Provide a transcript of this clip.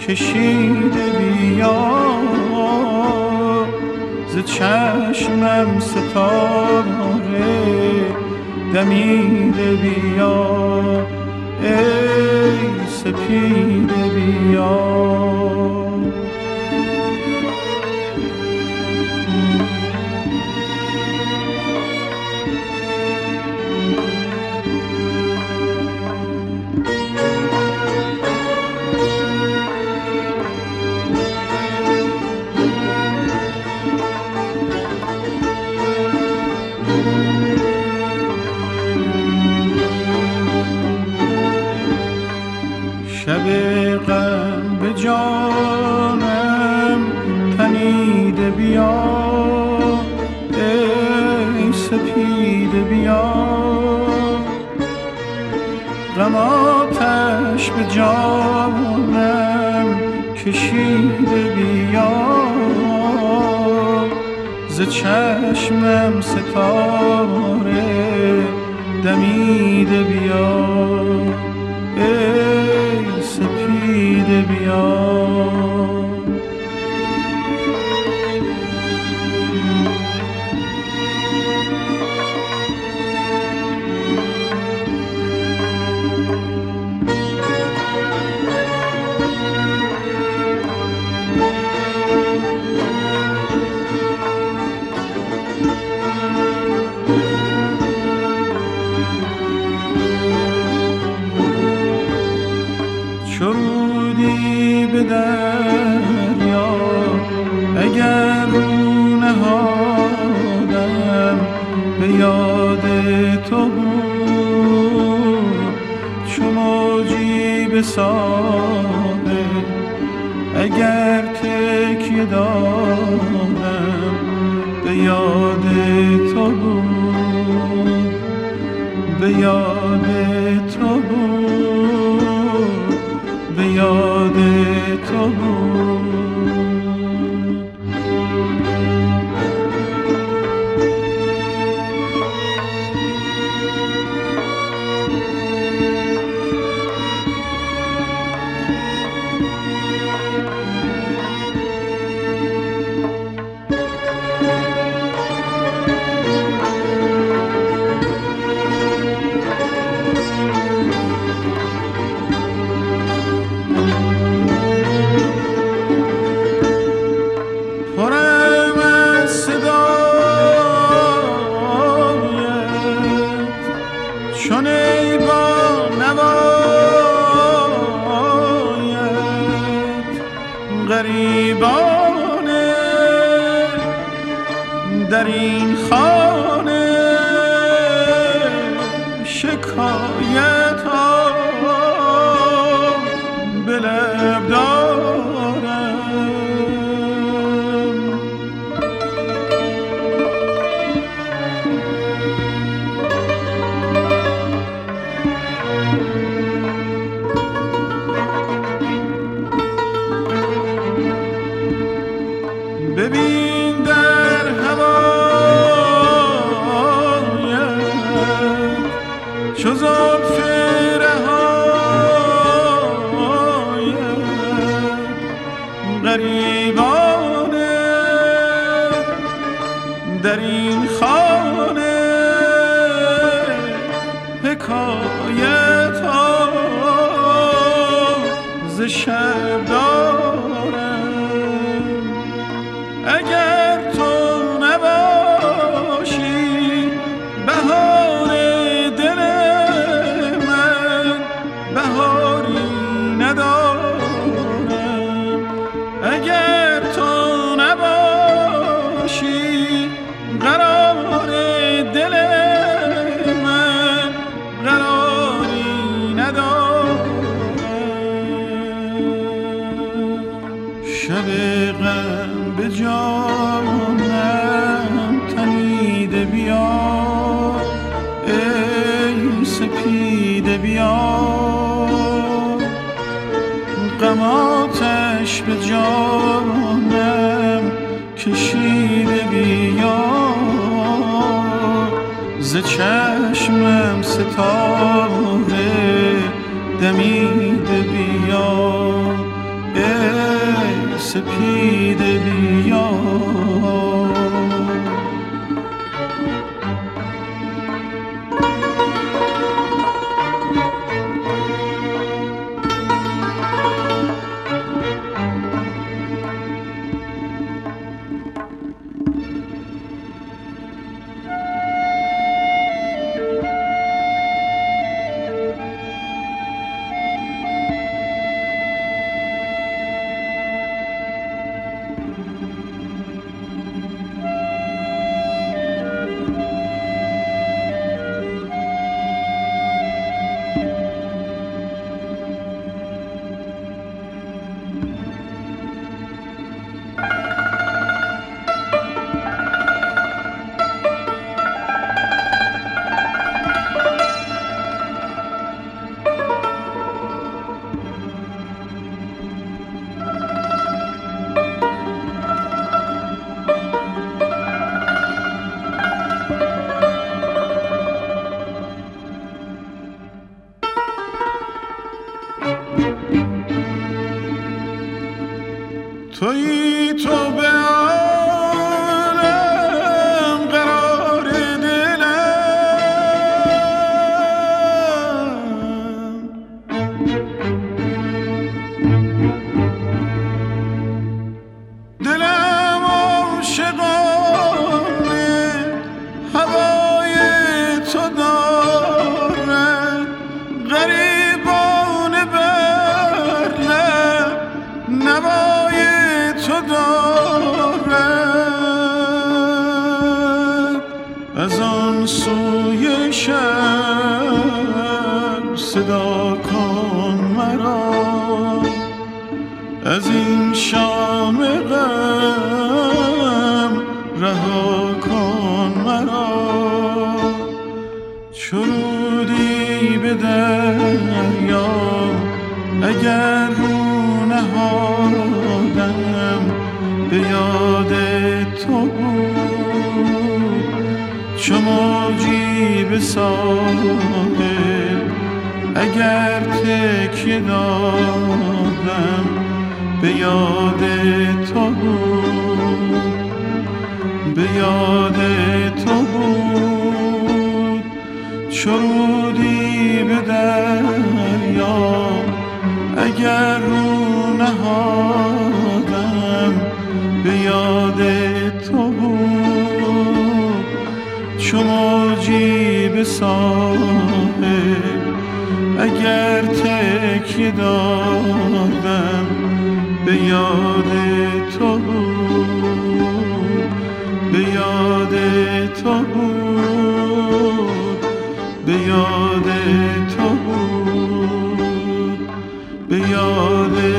کشیده بیا، ز چشمم ستاره دمیده بیا، ای سپیده بیا. شب غم به جانم تنیده بیا، ای سپیده بیا، غم آتش به جانم کشیده بیا، ز چشمم ستاره دمیده بیا، ای سپیده بیا. چرودی به دریا اگر رو نهادم، به یاد تو بود چو موجی به ساحل، اگر تکیه دادم به یاد تو بود، به یاد تو بود، به یاد تو بود. چون ای با نوایت غریبانه در این خانه، شکایت ها به لب دارم. ببین در هوایت چو زلف رهایت غریبانه در این خانه، حکایت ها ز شب دارم. اگر تو نباشی بهار دل من، بهاری ندارم. اگر تو نباشی قرار دل من، قراری ندارم. شب غم به جانم تنیده بیا، ای سپیده بیا، غم آتش به جانم کشیده بیا، ز چشمم ستاره دمیده بیا، سپیده بیا تویی تو به عالم قرار دلم دلم عاشقانه هوای تو دارد غریبانه بر لب نوای تو دارد از آن سوی شب صدا کن مرا از این شام غم رها کن مرا شرودی به دریا اگر رو نهادم به یاد تو بود چو موجی به ساحل اگر تکیه دادم به یاد تو بود به یاد تو بود شرودی به دریا اگر رو نهادم به یاد تو بود چو موجی به ساحل اگر تکیه دادم به یاد تو بود به یاد تو بود به یاد تو بود به یاد